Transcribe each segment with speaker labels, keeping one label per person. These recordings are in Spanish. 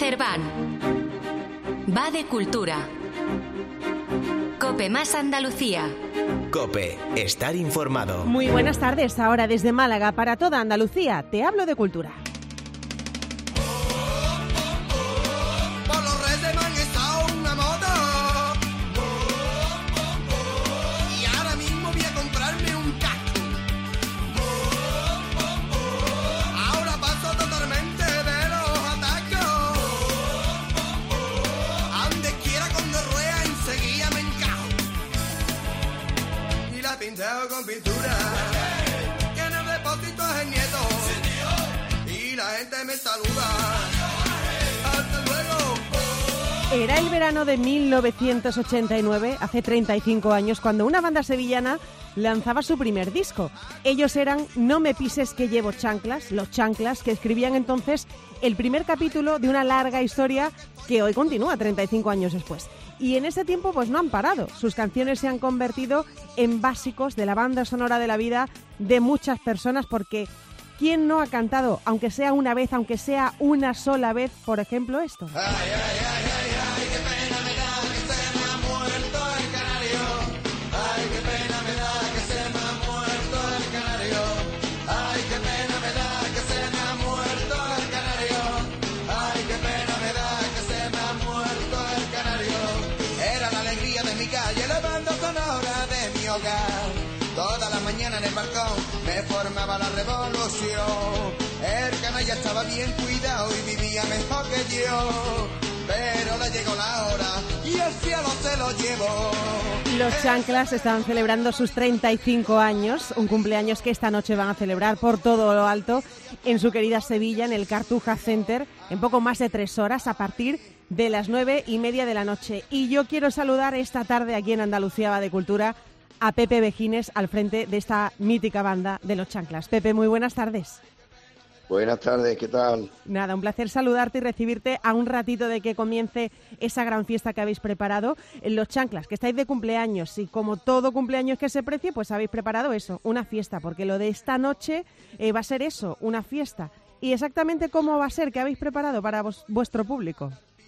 Speaker 1: Cerván. Va de cultura. COPE más Andalucía.
Speaker 2: COPE, estar informado.
Speaker 3: Muy buenas tardes, ahora desde Málaga para toda Andalucía. Te hablo de cultura.
Speaker 4: Con pintura, que en el depósito es el nieto, y la gente me saluda. Hasta luego.
Speaker 3: Era el verano de 1989, hace 35 años, cuando una banda sevillana lanzaba su primer disco. Ellos eran No me pises que llevo chanclas, los Chanclas, que escribían entonces el primer capítulo de una larga historia que hoy continúa 35 años después. Y en ese tiempo pues no han parado. Sus canciones se han convertido en básicos de la banda sonora de la vida de muchas personas, porque ¿quién no ha cantado, aunque sea una vez, aunque sea una sola vez, por ejemplo, esto?
Speaker 4: Ay, ay, ay, ay, ay, qué pena me da que se me ha muerto el canario. Ay, qué pena me da que se me ha muerto el canario. Ay, qué pena me da que se me ha muerto el canario. Ay, qué pena me da que se me ha muerto el canario. Era la alegría de mi calle, la banda sonora de mi hogar. Toda la mañana en el balcón me formaba la revolución. El canalla estaba bien cuidado y vivía mejor que yo. Pero le llegó la hora y el cielo se lo llevó.
Speaker 3: Los Chanclas estaban celebrando sus 35 años, un cumpleaños que esta noche van a celebrar por todo lo alto en su querida Sevilla, en el Cartuja Center, en poco más de 3 horas, a partir de las 9:30 de la noche. Y yo quiero saludar esta tarde aquí en Andalucía Va de Cultura a Pepe Vejines, al frente de esta mítica banda de Los Chanclas. Pepe, muy buenas tardes.
Speaker 5: Buenas tardes, ¿qué tal?
Speaker 3: Nada, un placer saludarte y recibirte a un ratito de que comience esa gran fiesta que habéis preparado en Los Chanclas, que estáis de cumpleaños, y como todo cumpleaños que se precie, pues habéis preparado eso, una fiesta, porque lo de esta noche va a ser eso, una fiesta. ¿Y exactamente cómo va a ser? ¿Qué habéis preparado para vuestro público?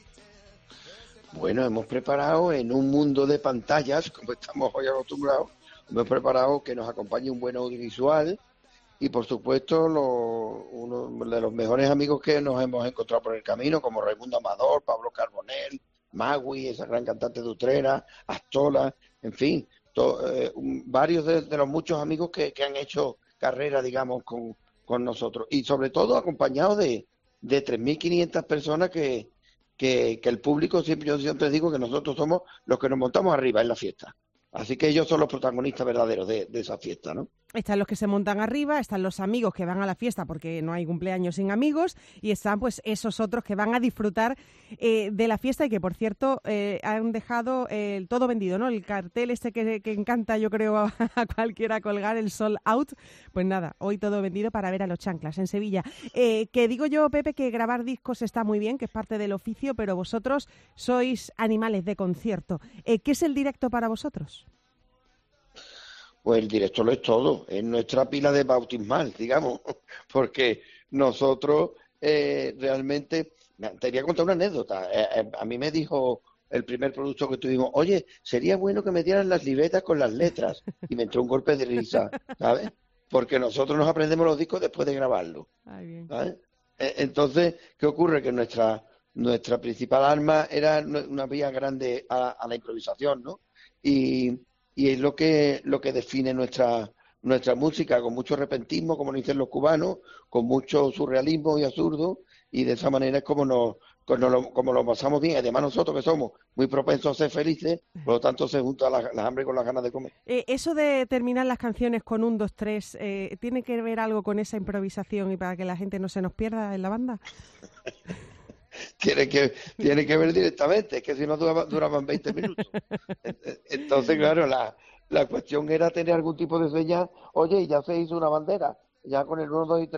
Speaker 5: Bueno, hemos preparado en un mundo de pantallas, como estamos hoy acostumbrados, hemos preparado que nos acompañe un buen audiovisual y, por supuesto, uno de los mejores amigos que nos hemos encontrado por el camino, como Raimundo Amador, Pablo Carbonell, Magui, esa gran cantante de Utrera, Astola, en fin, varios de los muchos amigos que han hecho carrera, digamos, con nosotros. Y, sobre todo, acompañados de 3.500 personas que el público, yo siempre digo que nosotros somos los que nos montamos arriba en la fiesta. Así que ellos son los protagonistas verdaderos de esa fiesta, ¿no?
Speaker 3: Están los que se montan arriba, están los amigos que van a la fiesta porque no hay cumpleaños sin amigos, y están pues esos otros que van a disfrutar de la fiesta y que, por cierto, han dejado el todo vendido, ¿no? El cartel este que encanta, yo creo, a cualquiera colgar, el sold out. Pues nada, hoy todo vendido para ver a Los Chanclas en Sevilla. Que digo yo, Pepe, que grabar discos está muy bien, que es parte del oficio, pero vosotros sois animales de concierto. ¿Qué es el directo para vosotros?
Speaker 5: Pues el directo lo es todo, es nuestra pila de bautismal, digamos, porque nosotros realmente... Te voy a contar una anécdota. A mí me dijo el primer producto que tuvimos, oye, sería bueno que me dieran las libretas con las letras, y me entró un golpe de risa, ¿sabes? Porque nosotros nos aprendemos los discos después de grabarlos, ¿sabes? Entonces, ¿qué ocurre? Que nuestra principal arma era una vía grande a la improvisación, ¿no? Y es lo que define nuestra música, con mucho repentismo, como lo dicen los cubanos, con mucho surrealismo y absurdo, y de esa manera es como lo pasamos bien. Además, nosotros que somos muy propensos a ser felices, por lo tanto se junta la hambre con las ganas de comer.
Speaker 3: Eso de terminar las canciones con 1, 2, 3, ¿tiene que ver algo con esa improvisación y para que la gente no se nos pierda en la banda?
Speaker 5: Tiene que ver directamente, es que si no duraban 20 minutos. Entonces, claro, la cuestión era tener algún tipo de señal. Oye, ya se hizo una bandera, ya con el 1, 2 y 3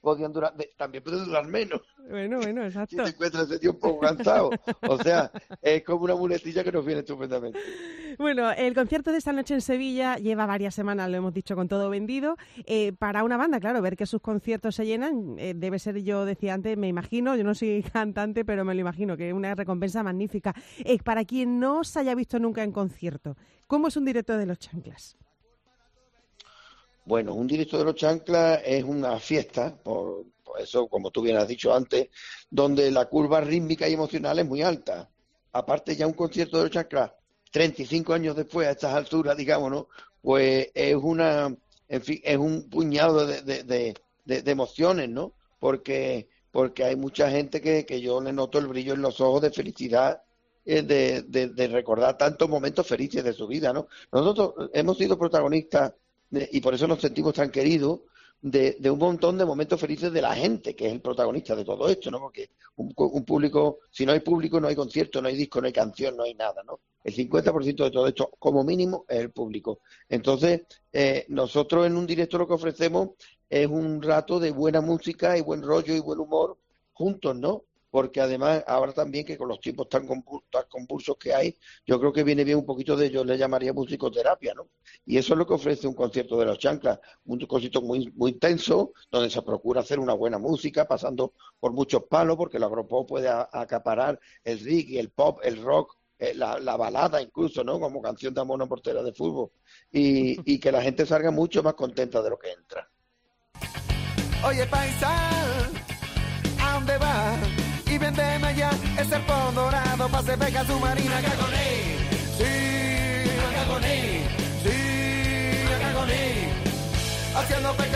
Speaker 5: podían durar, también pueden durar menos.
Speaker 3: Bueno,
Speaker 5: Si
Speaker 3: exacto.
Speaker 5: te encuentras ese tío un poco cansado. O sea, es como una muletilla que nos viene estupendamente.
Speaker 3: Bueno, el concierto de esta noche en Sevilla lleva varias semanas, lo hemos dicho, con todo vendido. Para una banda, claro, ver que sus conciertos se llenan debe ser, yo decía antes, me imagino, yo no soy cantante, pero me lo imagino, que es una recompensa magnífica. Para quien no os haya visto nunca en concierto, ¿cómo es un directo de Los Chanclas?
Speaker 5: Bueno, un directo de los Chanclas es una fiesta, por eso, como tú bien has dicho antes, donde la curva rítmica y emocional es muy alta. Aparte, ya un concierto de los Chanclas, 35 años después, a estas alturas, digamos, ¿no? Pues es en fin, es un puñado de emociones, ¿no? Porque hay mucha gente que yo le noto el brillo en los ojos de felicidad, de recordar tantos momentos felices de su vida, ¿no? Nosotros hemos sido protagonistas y por eso nos sentimos tan queridos de un montón de momentos felices de la gente, que es el protagonista de todo esto, ¿no? Porque un público, si no hay público, no hay concierto, no hay disco, no hay canción, no hay nada, ¿no? El 50% de todo esto, como mínimo, es el público. Entonces, nosotros en un directo lo que ofrecemos es un rato de buena música y buen rollo y buen humor juntos, ¿no? Porque además, ahora también que con los tiempos tan convulsos que hay, yo creo que viene bien un poquito de, yo le llamaría musicoterapia, ¿no? Y eso es lo que ofrece un concierto de los Chanclas, un concierto muy, muy intenso, donde se procura hacer una buena música, pasando por muchos palos, porque el agropop puede acaparar el reggae, el pop, el rock, la balada incluso, ¿no? Como canción de amor a una portera de fútbol. Y que la gente salga mucho más contenta de lo que entra.
Speaker 4: Oye, paisa, ¿a dónde vas? Y véndeme ya ese pon dorado pa' hacer pesca submarina. Acá con él, sí, acá con él, sí, acá con él. Haciendo pesca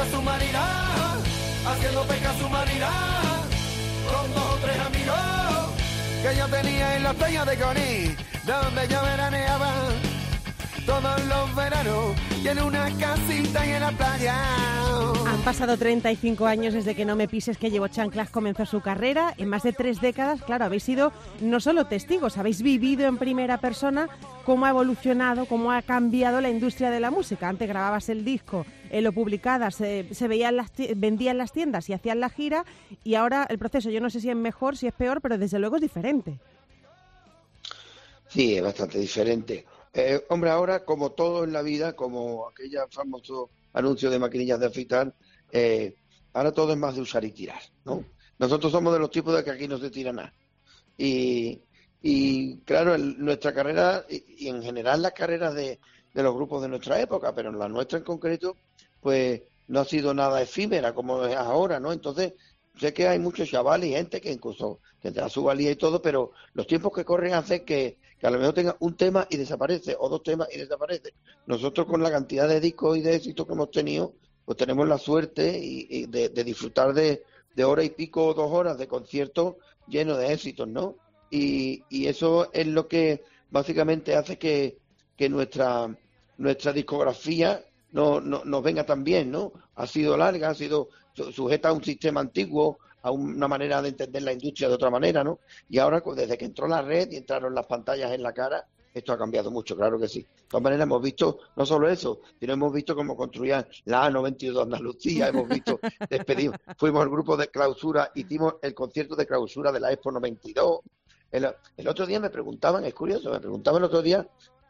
Speaker 4: submarina, con 2 o 3 amigos que yo tenía en la playa de Coní, donde yo veraneaba todos los veranos y en una casita y en la playa.
Speaker 3: Han pasado 35 años desde que No me pises que llevo chanclas comenzó su carrera. En más de 3 décadas, claro, habéis sido no solo testigos, habéis vivido en primera persona cómo ha evolucionado, cómo ha cambiado la industria de la música. Antes grababas el disco, lo publicabas, se veían vendían las tiendas y hacían la gira, y ahora el proceso, yo no sé si es mejor, si es peor, pero desde luego es diferente.
Speaker 5: Sí, es bastante diferente. Hombre, ahora, como todo en la vida, como aquella famoso anuncio de maquinillas de afeitar, ahora todo es más de usar y tirar, ¿no? Nosotros somos de los tipos de que aquí no se tira nada. Y claro, nuestra carrera, y en general las carreras de los grupos de nuestra época, pero en la nuestra en concreto, pues no ha sido nada efímera como es ahora, ¿no? Entonces, sé que hay muchos chavales y gente que incluso tendrá su valía y todo, pero los tiempos que corren hacen que a lo mejor tenga un tema y desaparece, o 2 temas y desaparece. Nosotros, con la cantidad de discos y de éxitos que hemos tenido, pues tenemos la suerte y de disfrutar de hora y pico o 2 horas de conciertos llenos de éxitos, ¿no? Y eso es lo que básicamente hace que nuestra discografía no nos venga tan bien, ¿no? Ha sido larga, ha sido sujeta a un sistema antiguo, a una manera de entender la industria de otra manera, ¿no? Y ahora, desde que entró la red y entraron las pantallas en la cara, esto ha cambiado mucho, claro que sí. De todas maneras, hemos visto no solo eso, sino hemos visto cómo construían la A92 de Andalucía, hemos visto fuimos al grupo de clausura, hicimos el concierto de clausura de la Expo 92. El otro día me preguntaban, es curioso, me preguntaban el otro día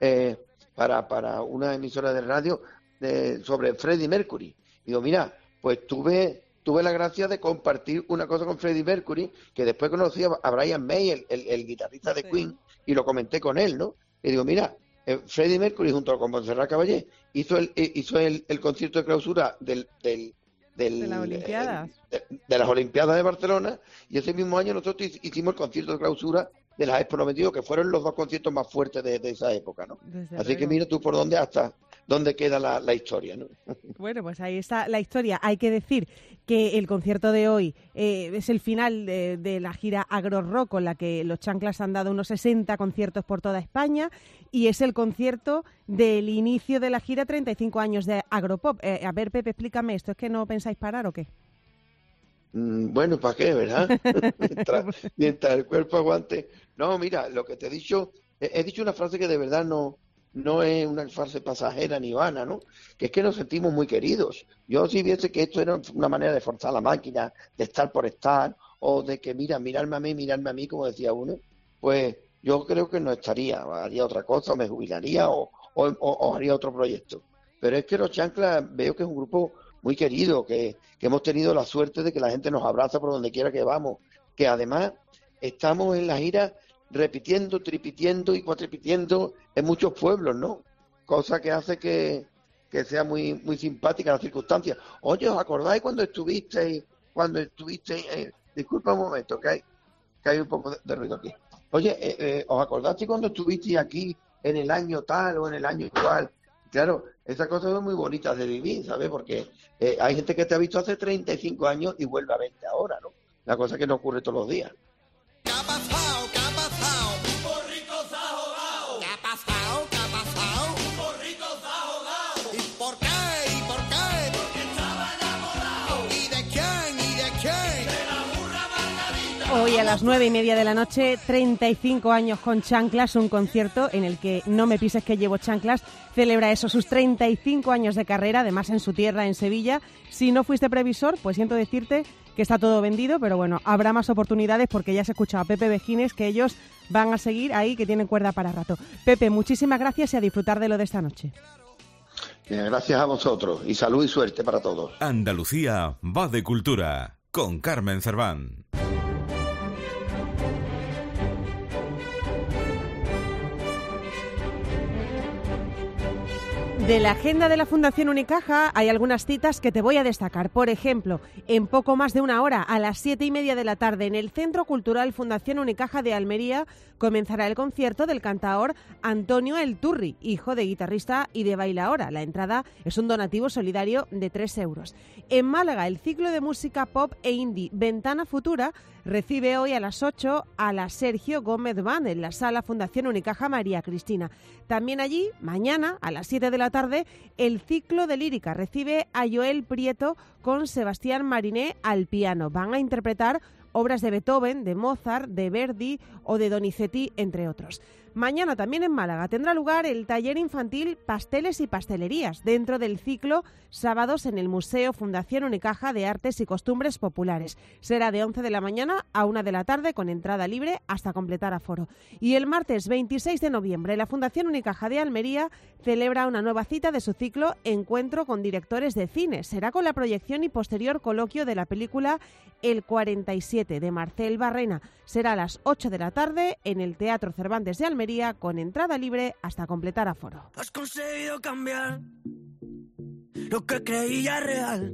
Speaker 5: para una emisora de radio sobre Freddie Mercury. Digo, mira, pues tuve la gracia de compartir una cosa con Freddie Mercury, que después conocí a Brian May, el guitarrista de Queen, y lo comenté con él, ¿no? Y digo, mira, Freddie Mercury junto con Montserrat Caballé hizo el concierto de clausura de
Speaker 3: las Olimpiadas.
Speaker 5: De las Olimpiadas de Barcelona, y ese mismo año nosotros hicimos el concierto de clausura de la Expo 92, que fueron los 2 conciertos más fuertes de esa época, ¿no?
Speaker 3: Desde
Speaker 5: Así
Speaker 3: luego.
Speaker 5: que mira tú por dónde queda la historia, ¿no?
Speaker 3: Bueno, pues ahí está la historia. Hay que decir que el concierto de hoy es el final de la gira Agro Rock, con la que los Chanclas han dado unos 60 conciertos por toda España, y es el concierto del inicio de la gira 35 años de Agropop. A ver, Pepe, explícame esto. ¿Es que no pensáis parar o qué?
Speaker 5: Bueno, ¿para qué, verdad? mientras el cuerpo aguante. No, mira, lo que te he dicho una frase que de verdad no no es una fase pasajera ni vana, ¿no? Que es que nos sentimos muy queridos. Yo si viese que esto era una manera de forzar la máquina, de estar por estar, o de que mirarme a mí, como decía uno, pues yo creo que no estaría, haría otra cosa, o me jubilaría, o haría otro proyecto. Pero es que Los Chanclas veo que es un grupo muy querido, que hemos tenido la suerte de que la gente nos abraza por donde quiera que vamos, que además estamos en la gira repitiendo, tripitiendo y cuatripitiendo en muchos pueblos, ¿no? Cosa que hace que sea muy muy simpática la circunstancia. Oye, ¿os acordáis cuando estuvisteis? Disculpa un momento, que hay un poco de ruido aquí. Oye, ¿os acordasteis cuando estuvisteis aquí en el año tal o en el año igual? Claro, esas cosas son muy bonitas de vivir, ¿sabes? Porque hay gente que te ha visto hace 35 años y vuelve a verte ahora, ¿no? La cosa que no ocurre todos los días.
Speaker 4: ¿Qué ha pasado? ¿Qué ha pasado? Un borrico se ha ahogado. ¿Qué ha pasado? ¿Qué ha pasado? Un borrico se ha ahogado. ¿Y por qué? ¿Y por qué? Porque estaba enamorado. ¿Y de quién? ¿Y de quién? De la burra Margarita.
Speaker 3: Hoy a las 9:30 de la noche, 35 años con Chanclas, un concierto en el que No me pises que llevo chanclas celebra eso, sus 35 años de carrera, además en su tierra, en Sevilla. Si no fuiste previsor, pues siento decirte que está todo vendido, pero bueno, habrá más oportunidades porque ya se escuchaba a Pepe Vejines que ellos van a seguir ahí, que tienen cuerda para rato. Pepe, muchísimas gracias y a disfrutar de lo de esta noche.
Speaker 5: Gracias a vosotros y salud y suerte para todos.
Speaker 6: Andalucía va de cultura con Carmen Cerván.
Speaker 3: De la agenda de la Fundación Unicaja hay algunas citas que te voy a destacar. Por ejemplo, en poco más de una hora, a las 7:30 de la tarde, en el Centro Cultural Fundación Unicaja de Almería, comenzará el concierto del cantaor Antonio El Turri, hijo de guitarrista y de bailaora. La entrada es un donativo solidario de 3 euros. En Málaga, el ciclo de música pop e indie Ventana Futura recibe hoy a las 8 a la Sergio Gómez Band en la Sala Fundación Unicaja María Cristina. También allí, mañana, a las 7 de la tarde, el ciclo de lírica recibe a Joel Prieto con Sebastián Mariné al piano. Van a interpretar obras de Beethoven, de Mozart, de Verdi o de Donizetti, entre otros. Mañana también en Málaga tendrá lugar el taller infantil Pasteles y Pastelerías, dentro del ciclo Sábados en el Museo Fundación Unicaja de Artes y Costumbres Populares. Será de 11 de la mañana a 1 de la tarde con entrada libre hasta completar aforo. Y el martes 26 de noviembre la Fundación Unicaja de Almería celebra una nueva cita de su ciclo Encuentro con Directores de Cine. Será con la proyección y posterior coloquio de la película El 47 de Marcel Barrena. Será a las 8 de la tarde en el Teatro Cervantes de Almería con entrada libre hasta completar aforo.
Speaker 7: Has conseguido cambiar lo que creía real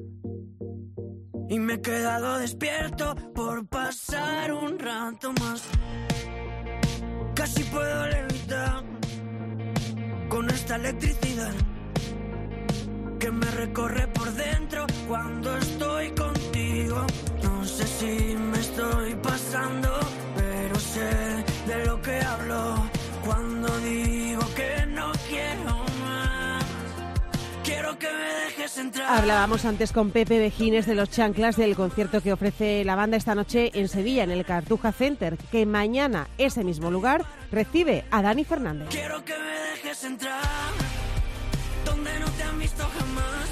Speaker 7: y me he quedado despierto por pasar un rato más. Casi puedo levitar con esta electricidad que me recorre por dentro cuando estoy contigo. No sé si me estoy pasando, pero sé de lo que hablo cuando digo que no quiero más. Quiero que me dejes entrar.
Speaker 3: Hablábamos antes con Pepe Vejines de Los Chanclas del concierto que ofrece la banda esta noche en Sevilla, en el Cartuja Center, que mañana ese mismo lugar recibe a Dani Fernández.
Speaker 7: Quiero que me dejes entrar donde no te han visto jamás,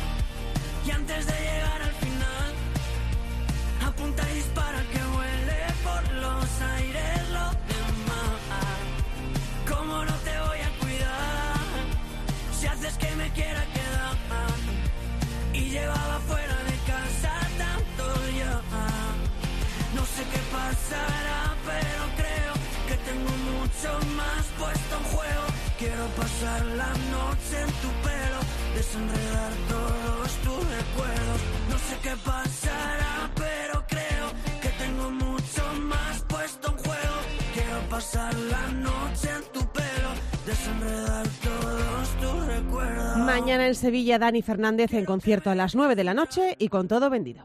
Speaker 7: y antes de llegar al final apunta y dispara que huele por los aires lo demás. ¿Cómo no te voy a cuidar si haces que me quiera quedar? Y llevaba fuera de casa tanto ya. No sé qué pasará, pero creo que tengo mucho más puesto en juego. Quiero pasar la noche en tu pelo, desenredar todos tus recuerdos. No sé qué pasará, pero creo que tengo mucho más puesto en juego. Quiero pasar la noche en tu pelo, desenredar todos tus recuerdos.
Speaker 3: Mañana en Sevilla, Dani Fernández en concierto a las 9 de la noche y con todo vendido.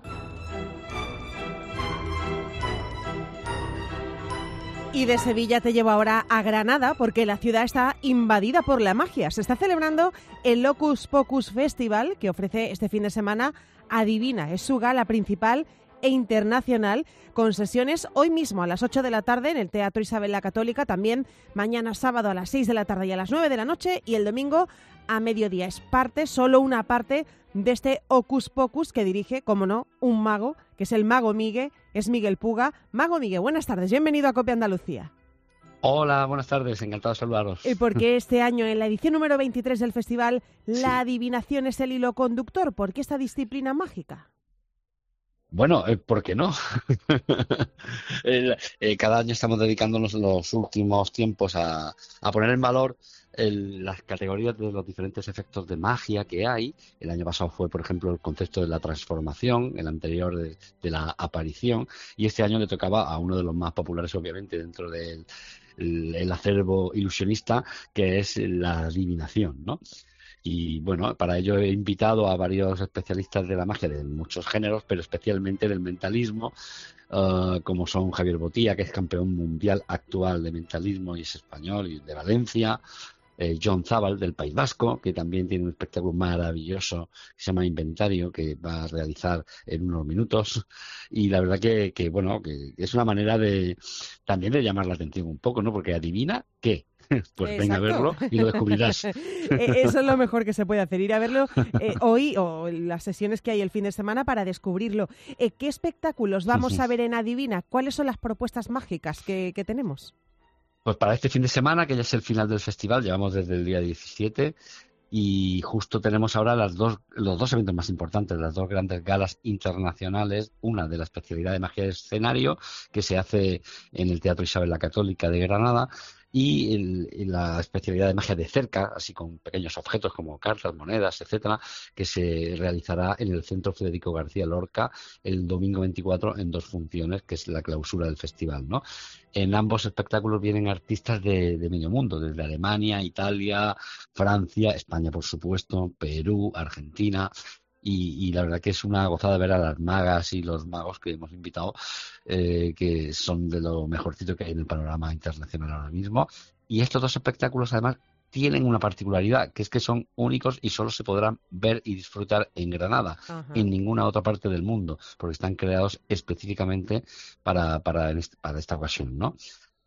Speaker 3: Y de Sevilla te llevo ahora a Granada porque la ciudad está invadida por la magia. Se está celebrando el Locus Pocus Festival que ofrece este fin de semana Adivina. Es su gala principal e internacional, con sesiones hoy mismo a las 8 de la tarde en el Teatro Isabel la Católica, también mañana sábado a las 6 de la tarde y a las 9 de la noche, y el domingo a mediodía. Es solo una parte de este Hocus Pocus que dirige, como no, un mago, que es el Mago Migue, es Miguel Puga. Mago Migue, buenas tardes, bienvenido a Cope Andalucía.
Speaker 8: Hola, buenas tardes, encantado de saludaros.
Speaker 3: Porque este año, en la edición número 23 del festival, la adivinación es el hilo conductor. ¿Por qué esta disciplina mágica?
Speaker 8: Bueno, ¿por qué no? Cada año estamos dedicándonos los últimos tiempos a poner en valor las categorías de los diferentes efectos de magia que hay. El año pasado fue, por ejemplo, el concepto de la transformación, el anterior de la aparición, y este año le tocaba a uno de los más populares, obviamente, dentro del el acervo ilusionista, que es la adivinación, ¿no? Y bueno, para ello he invitado a varios especialistas de la magia de muchos géneros, pero especialmente del mentalismo, como son Javier Botía, que es campeón mundial actual de mentalismo y es español y de Valencia, John Zabal del País Vasco, que también tiene un espectáculo maravilloso que se llama Inventario, que va a realizar en unos minutos, y la verdad que bueno, que es una manera también de llamar la atención un poco, ¿no? Porque adivina qué. Pues
Speaker 3: Exacto.
Speaker 8: Venga a verlo y lo descubrirás.
Speaker 3: Eso es lo mejor que se puede hacer, ir a verlo hoy o las sesiones que hay el fin de semana para descubrirlo. ¿Qué espectáculos vamos a ver en Adivina? ¿Cuáles son las propuestas mágicas que tenemos?
Speaker 8: Pues para este fin de semana, que ya es el final del festival, llevamos desde el día 17 y justo tenemos ahora los dos eventos más importantes, las dos grandes galas internacionales, una de la especialidad de magia de escenario, que se hace en el Teatro Isabel la Católica de Granada, y la especialidad de magia de cerca, así con pequeños objetos como cartas, monedas, etcétera, que se realizará en el Centro Federico García Lorca el domingo 24 en 2 funciones, que es la clausura del festival, ¿no? En ambos espectáculos vienen artistas de medio mundo, desde Alemania, Italia, Francia, España, por supuesto, Perú, Argentina. Y la verdad que es una gozada ver a las magas y los magos que hemos invitado, que son de lo mejorcito que hay en el panorama internacional ahora mismo. Y estos dos espectáculos además tienen una particularidad, que es que son únicos y solo se podrán ver y disfrutar en Granada, en ninguna otra parte del mundo, porque están creados específicamente para esta ocasión, ¿no?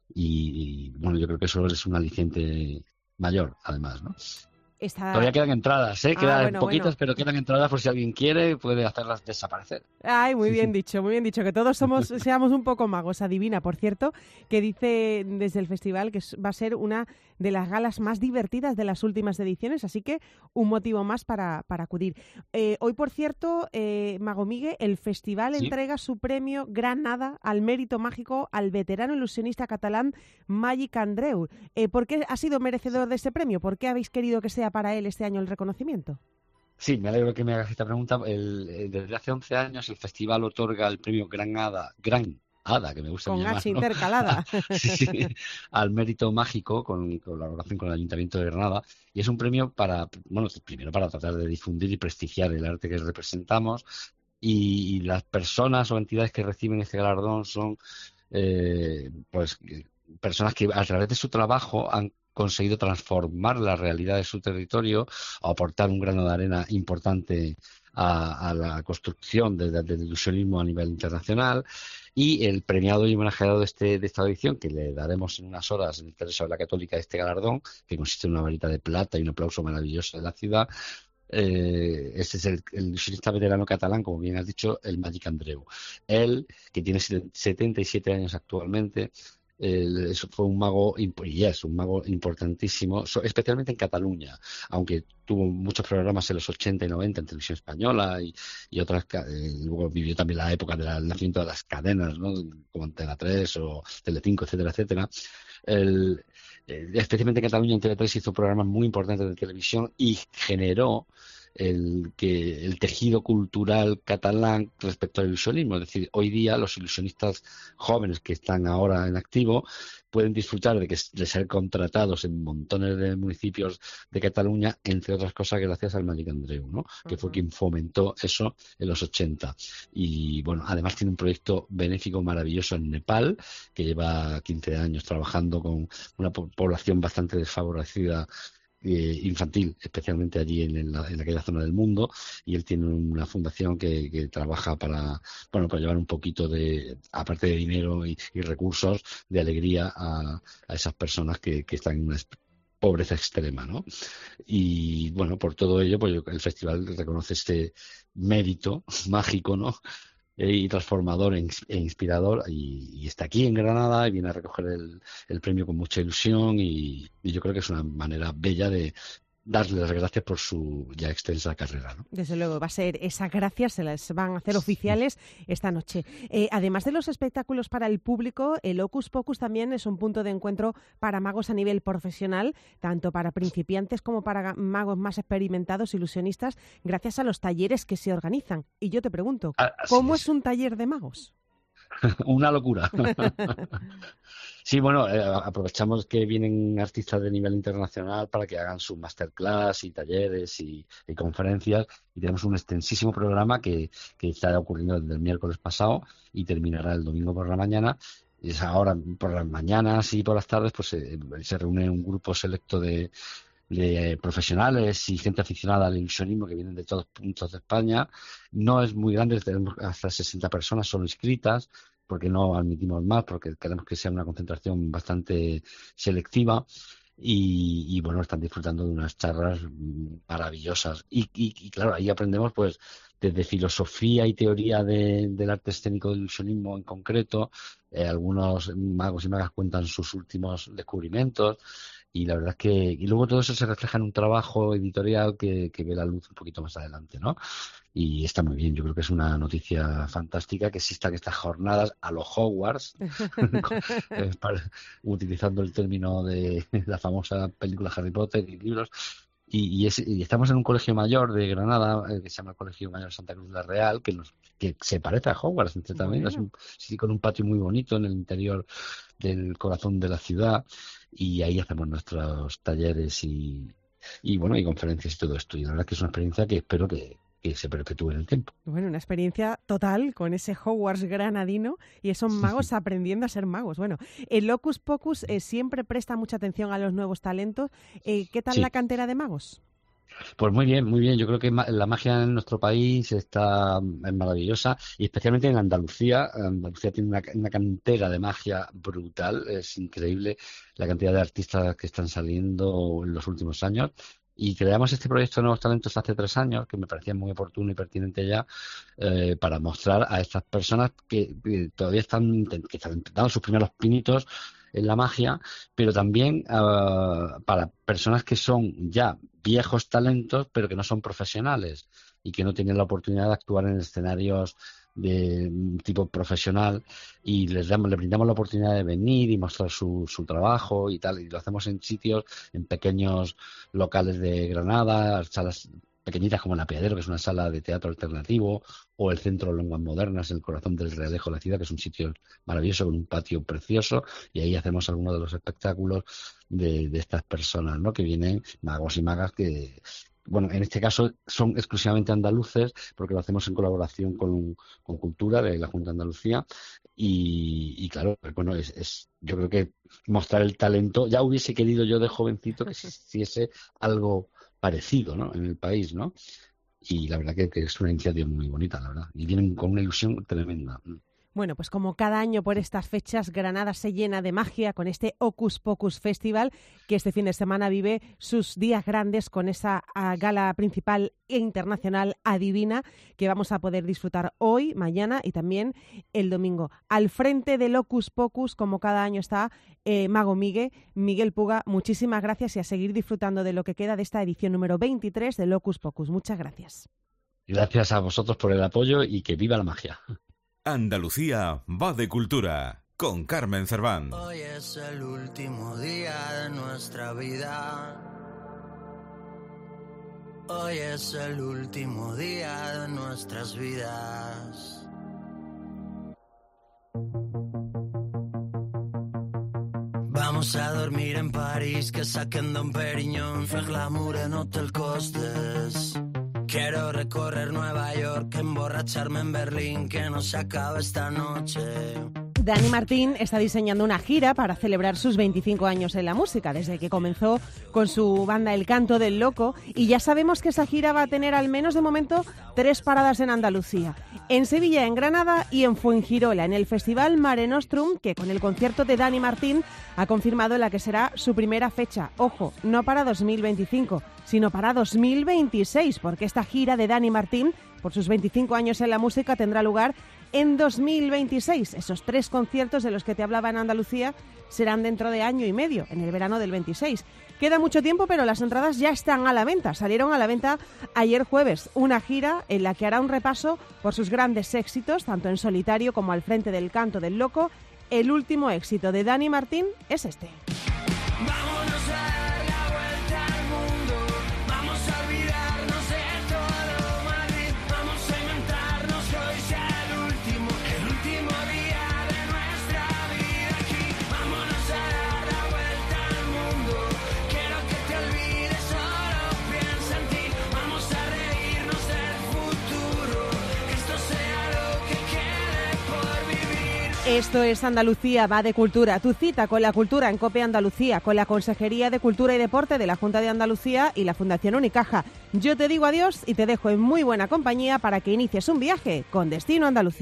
Speaker 8: Y bueno, yo creo que eso es un aliciente mayor, además, ¿no? Todavía quedan entradas, quedan poquitas, pero quedan entradas por si alguien quiere, puede hacerlas desaparecer.
Speaker 3: Ay, muy bien dicho, que todos seamos un poco magos. Adivina, por cierto, que dice desde el festival que va a ser una de las galas más divertidas de las últimas ediciones, así que un motivo más para acudir. Hoy, por cierto, Mago Migue, el festival entrega su premio Granada al mérito mágico al veterano ilusionista catalán Màgic Andreu. ¿Por qué ha sido merecedor de ese premio? ¿Por qué habéis querido que sea para él este año el reconocimiento?
Speaker 8: Sí, me alegro que me hagas esta pregunta. Desde hace 11 años el festival otorga el premio Gran Hada, que me gusta
Speaker 3: con
Speaker 8: llamarlo,
Speaker 3: H intercalada.
Speaker 8: sí, al mérito mágico, con colaboración con el Ayuntamiento de Granada, y es un premio primero para tratar de difundir y prestigiar el arte que representamos, y las personas o entidades que reciben este galardón son personas que a través de su trabajo han conseguido transformar la realidad de su territorio o aportar un grano de arena importante a la construcción del ilusionismo a nivel internacional. Y el premiado y homenajeado de esta edición, que le daremos en unas horas en el Teatro Isabel la Católica este galardón, que consiste en una varita de plata y un aplauso maravilloso de la ciudad, este es el ilusionista veterano catalán, como bien has dicho, el Màgic Andreu. Él, que tiene 77 años actualmente, fue un mago, y es un mago importantísimo, especialmente en Cataluña, aunque tuvo muchos programas en los 80 y 90 en televisión española y otras. Luego vivió también la época del nacimiento de las cadenas, ¿no? Como Antena 3 o Telecinco, etcétera, etcétera. Especialmente en Cataluña, en Tele3 hizo programas muy importantes de televisión y generó el tejido cultural catalán respecto al ilusionismo. Es decir, hoy día los ilusionistas jóvenes que están ahora en activo pueden disfrutar de ser contratados en montones de municipios de Cataluña, entre otras cosas gracias al Màgic Andreu, ¿no? Que fue quien fomentó eso en los 80. Y bueno, además tiene un proyecto benéfico maravilloso en Nepal, que lleva 15 años trabajando con una población bastante desfavorecida infantil, especialmente allí en aquella zona del mundo, y él tiene una fundación que trabaja para llevar un poquito de, aparte de dinero y recursos, de alegría a esas personas que están en una pobreza extrema, ¿no? Y bueno, por todo ello, pues el festival reconoce este mérito mágico, ¿no? Y transformador e inspirador, y está aquí en Granada y viene a recoger el premio con mucha ilusión, y yo creo que es una manera bella de darle las gracias por su ya extensa carrera, ¿no?
Speaker 3: Desde luego, va a ser esas gracias, se las van a hacer oficiales esta noche. Además de los espectáculos para el público, el Hocus Pocus también es un punto de encuentro para magos a nivel profesional, tanto para principiantes como para magos más experimentados, ilusionistas, gracias a los talleres que se organizan. Y yo te pregunto, ¿cómo es un taller de magos?
Speaker 8: Una locura. Sí, bueno, aprovechamos que vienen artistas de nivel internacional para que hagan sus masterclass y talleres y conferencias, y tenemos un extensísimo programa que está ocurriendo desde el miércoles pasado y terminará el domingo por la mañana. Y es ahora por las mañanas y por las tardes pues se reúne un grupo selecto de profesionales y gente aficionada al ilusionismo que vienen de todos puntos de España. No es muy grande, tenemos hasta 60 personas solo inscritas, porque no admitimos más, porque queremos que sea una concentración bastante selectiva, y bueno, están disfrutando de unas charlas maravillosas. Y claro, ahí aprendemos pues desde filosofía y teoría del arte escénico del ilusionismo en concreto. Algunos magos y magas cuentan sus últimos descubrimientos, y la verdad es que y luego todo eso se refleja en un trabajo editorial que ve la luz un poquito más adelante, ¿no? Y está muy bien. Yo creo que es una noticia fantástica que existan estas jornadas a los Hogwarts, utilizando el término de la famosa película Harry Potter y libros. Y estamos en un colegio mayor de Granada, que se llama el Colegio Mayor Santa Cruz de la Real, que se parece a Hogwarts, también. Bueno. Es un sitio con un patio muy bonito en el interior del corazón de la ciudad, y ahí hacemos nuestros talleres y conferencias y todo esto. Y la verdad es que es una experiencia que espero que se perpetúe en el tiempo.
Speaker 3: Bueno, una experiencia total con ese Hogwarts granadino y esos magos aprendiendo a ser magos. Bueno, el Hocus Pocus siempre presta mucha atención a los nuevos talentos. ¿Qué tal la cantera de magos?
Speaker 8: Pues muy bien, muy bien. Yo creo que la magia en nuestro país es maravillosa, y especialmente en Andalucía. Andalucía tiene una cantera de magia brutal. Es increíble la cantidad de artistas que están saliendo en los últimos años. Y creamos este proyecto de Nuevos Talentos hace 3 años, que me parecía muy oportuno y pertinente ya, para mostrar a estas personas que todavía están intentando sus primeros pinitos en la magia, pero también para personas que son ya viejos talentos, pero que no son profesionales y que no tienen la oportunidad de actuar en escenarios de tipo profesional, y les brindamos la oportunidad de venir y mostrar su trabajo y tal, y lo hacemos en sitios, en pequeños locales de Granada, salas pequeñitas como el Apeadero, que es una sala de teatro alternativo, o el Centro de Lenguas Modernas, en el corazón del Realejo de la ciudad, que es un sitio maravilloso con un patio precioso, y ahí hacemos algunos de los espectáculos de estas personas, ¿no? Que vienen, magos y magas que... Bueno, en este caso son exclusivamente andaluces, porque lo hacemos en colaboración con Cultura de la Junta de Andalucía, y claro, bueno, yo creo que mostrar el talento, ya hubiese querido yo de jovencito que existiese algo parecido, ¿no?, en el país, ¿no? Y la verdad que es una iniciativa muy bonita, la verdad, y vienen con una ilusión tremenda.
Speaker 3: Bueno, pues como cada año por estas fechas, Granada se llena de magia con este Hocus Pocus Festival, que este fin de semana vive sus días grandes con esa gala principal e internacional Adivina, que vamos a poder disfrutar hoy, mañana y también el domingo. Al frente del Hocus Pocus, como cada año, está Mago Miguel Puga. Muchísimas gracias, y a seguir disfrutando de lo que queda de esta edición número 23 del Hocus Pocus. Muchas gracias.
Speaker 8: Gracias a vosotros por el apoyo, y que viva la magia.
Speaker 6: Andalucía va de cultura con Carmen Cerván.
Speaker 7: Hoy es el último día de nuestra vida. Hoy es el último día de nuestras vidas. Vamos a dormir en París, que saquen Don Periñón, fer glamour en Hotel Costes. Quiero recorrer Nueva York, emborracharme en Berlín, que no se acabe esta noche.
Speaker 3: Dani Martín está diseñando una gira para celebrar sus 25 años en la música, desde que comenzó con su banda El Canto del Loco, y ya sabemos que esa gira va a tener al menos de momento 3 paradas en Andalucía, en Sevilla, en Granada y en Fuengirola, en el Festival Mare Nostrum, que con el concierto de Dani Martín ha confirmado la que será su primera fecha. Ojo, no para 2025, sino para 2026, porque esta gira de Dani Martín, por sus 25 años en la música, tendrá lugar en 2026. Esos 3 conciertos de los que te hablaba en Andalucía serán dentro de año y medio, en el verano del 26. Queda mucho tiempo, pero las entradas ya están a la venta. Salieron a la venta ayer jueves. Una gira en la que hará un repaso por sus grandes éxitos, tanto en solitario como al frente del Canto del Loco. El último éxito de Dani Martín es este.
Speaker 7: Vámonos a dar la vuelta al mundo, vamos a olvidarnos de todo Madrid, vamos a inventarnos que hoy sea el último día de nuestra vida aquí. Vámonos a dar la vuelta al mundo, quiero que te olvides, solo piensa en ti. Vamos a reírnos del futuro, que esto sea lo que quede por vivir.
Speaker 3: Esto es Andalucía va de cultura, tu cita con la cultura en COPE Andalucía, con la Consejería de Cultura y Deporte de la Junta de Andalucía y la Fundación Unicaja. Yo te digo adiós y te dejo en muy buena compañía para que inicies un viaje con destino a Andalucía.